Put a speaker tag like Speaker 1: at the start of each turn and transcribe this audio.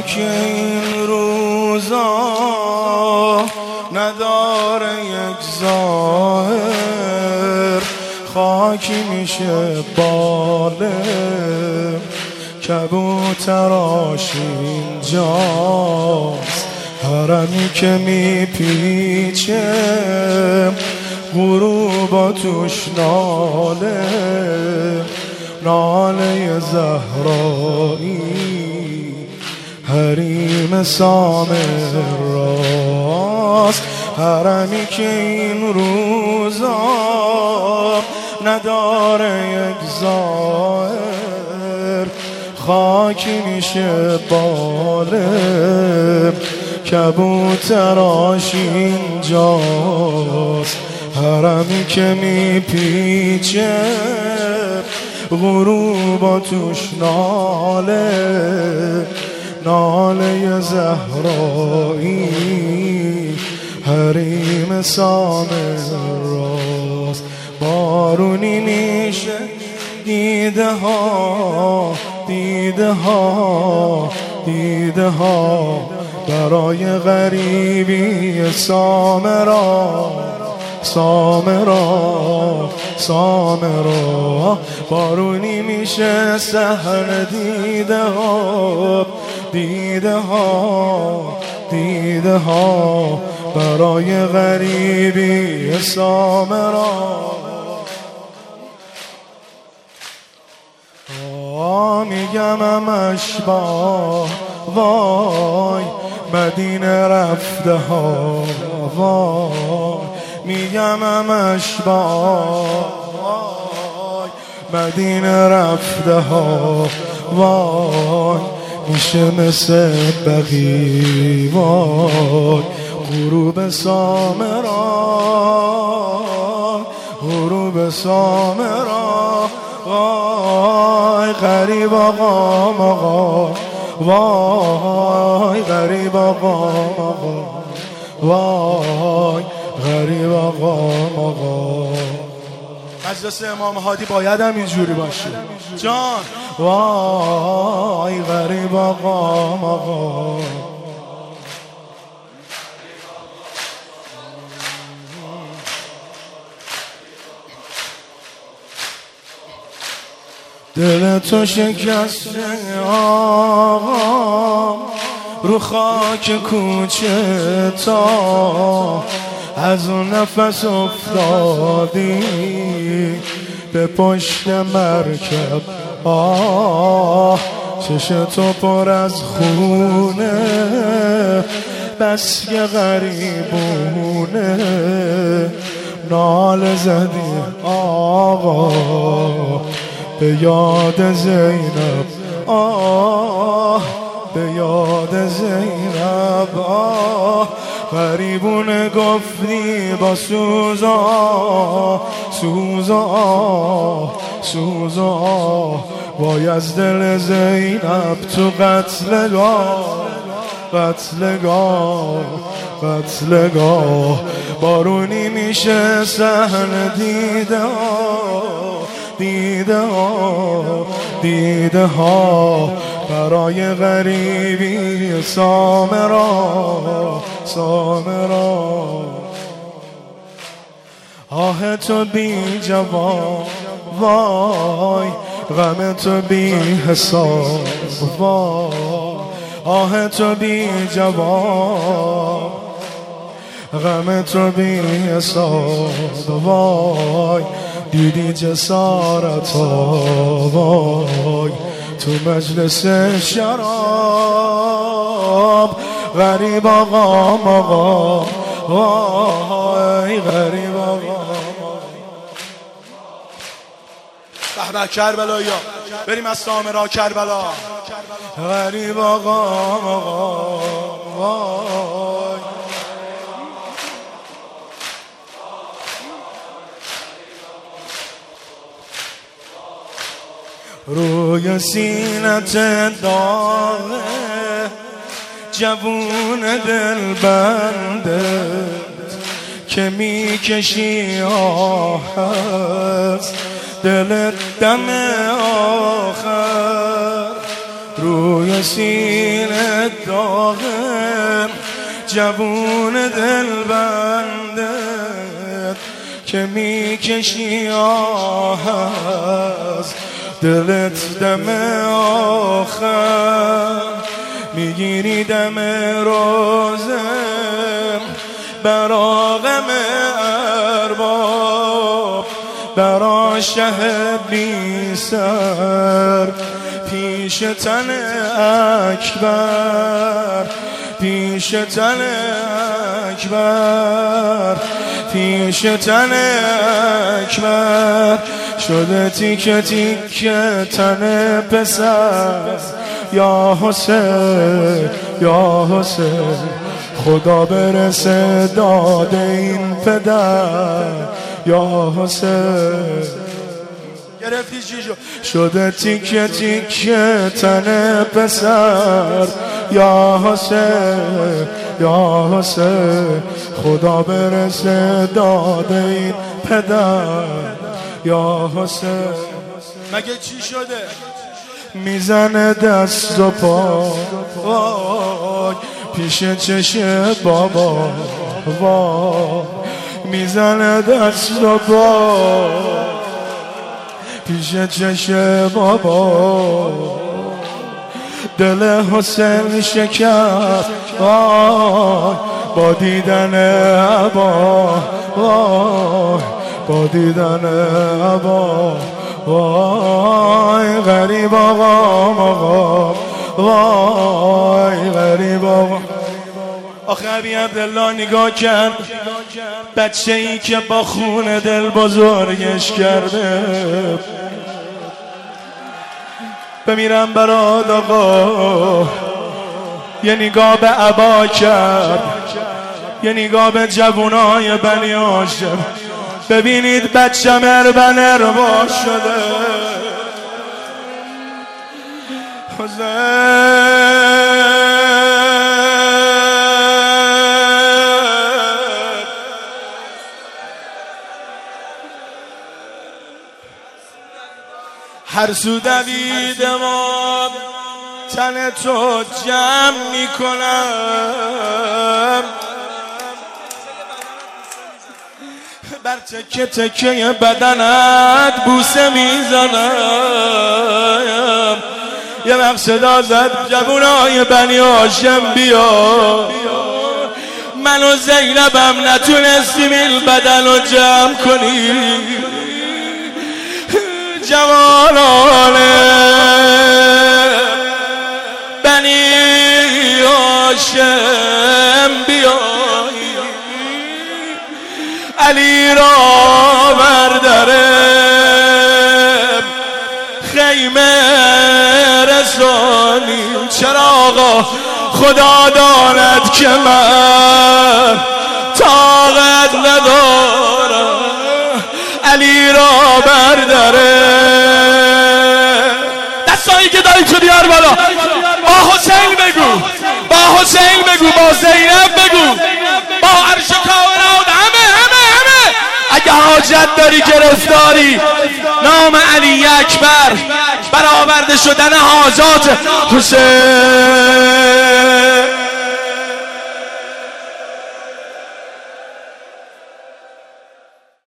Speaker 1: که این روزا نداره یک ظاهر، خاکی میشه باله کبوتراش اینجاست. حرمی که میپیچه غروبا توش ناله، ناله زهرایی حریم سامراست. حرمی که این روزا نداره یک ظاهر، خاکی میشه باله کبوتراش اینجاست. حرمی که میپیچه غروبا توش ناله، ناله زهرایی حریم سامراست. بارونی میشه دیده ها، دیده ها، دیده ها برای غریبی سامرا، سامرا، سامرا. بارونی میشه سحر دیده ها، دیده ها، دیده ها برای غریبی سامرا. میگم همش با وای مدینه رفته ها، وای میگم همش با وای مدینه رفته ها، وای میشه مثل بقی وای غروب سامرا، غروب سامرا. وای غریب آقا آقا، وای غریب آقا آقا، وای غریب آقا آقا. مجلس امام هادی باید هم اینجوری باشه جان. وای غریب آقا آقا. دل تو شکسته آقا رو خاک کوچه تا از اون نفس افتادی به پشت مرکب. چش تو پر از خونه بس که غریبونه نال زدی آقا به یاد زینب. به یاد زینب. غریبونه گفتی با سوزا، سوزا، سوزا وای از دل زینب تو قتلگاه، قتلگاه، قتلگاه. بارونی میشه صحن دیده ها، دیده ها، دیده ها برای غریبی سامرا، سامرا. آه تو بی جواب وای غم تو بی حساب وای. آه تو بی جواب غم تو بی حساب وای. دیدی جسارتا وای تو مجلس شراب. غریب آقا آقا وای غریب آقا. به کربلایا بریم از سامرا کربلا. غریب آقا آقا وای. روی سینت داغه جوون دل بندت که میکشی آهست دلت دم آخر روی سینه داغم جوون دل بندت که میکشی آه از دلت دم آخر میگیری دم روزم برا غم ارباب برا شه بی سر پیش تن اکبر پیش تن اکبر پیش تن اکبر شده تیکه تیکه تن پسر یا حسین یا حسین خدا برسه داد این پدر یا حسین گرفتی چی شده تیکه تیکه تن پسر یا حسین یا حسین خدا برسه داد این پدر یا حسین مگه چی شده میزنه دست و پا وای پیش چشم بابا وای میزنه دست و پا پیش چشم بابا دل حسین شکست وای با دیدن عبا وای با دیدن عبا وای غریب آقا مقام وای غریب آقا آخه ابی عبدالله نگاه کرد بچه ای که با خون دل بزرگش کرده بمیرم برات آقا یه نگاه به عبا کرد یه نگاه به جوانای بنی هاشم ببینید بچه مربن اربا شده هر سو دویدم تن تو جمع میکنم بر تکه تکه بدنت بوسه میزنم یه وقت صدا زد جوونای بنی هاشم بیا من و زینبم نتونستیم این بدن رو جمع کنیم جوانان بنی هاشم بیایی علی را بردارم خیمه رسانی چراغا خدا داند که من طاقت ندارم علی را برداره دستایی که داری تو دیار بالا با حسین بگو با حسین بگو با زینب بگو با عرش کائنات همه اگه حاجت داری گرفتاری نام علی اکبر برآورده شدن حاجات حسین